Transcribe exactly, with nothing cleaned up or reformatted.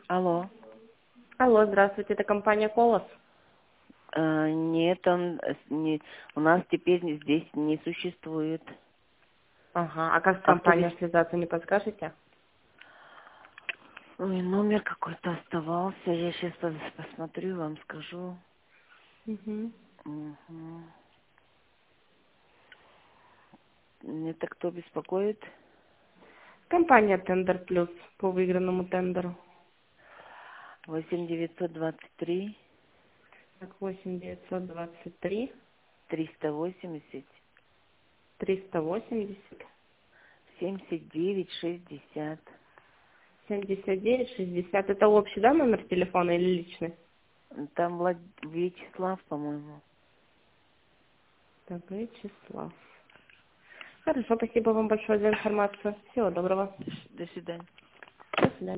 Алло. Алло, здравствуйте, это компания «Колос». Э, нет, он э, с- не, у нас теперь здесь не существует. Ага, а как с А кто компанией здесь? связаться, не подскажете? Ой, номер какой-то оставался. Я сейчас посмотрю, вам скажу. Угу. Угу. Это кто беспокоит? Компания «Тендер Плюс» по выигранному тендеру. Восемь девятьсот двадцать три Так, восемь девятьсот двадцать три триста восемьдесят триста восемьдесят семьдесят девять шестьдесят. семьдесят девять шестьдесят. Это общий, да, номер телефона или личный? Там Влад... Вячеслав, по-моему. Так, Вячеслав. Хорошо, спасибо вам большое за информацию. Всего доброго. До свидания. До свидания.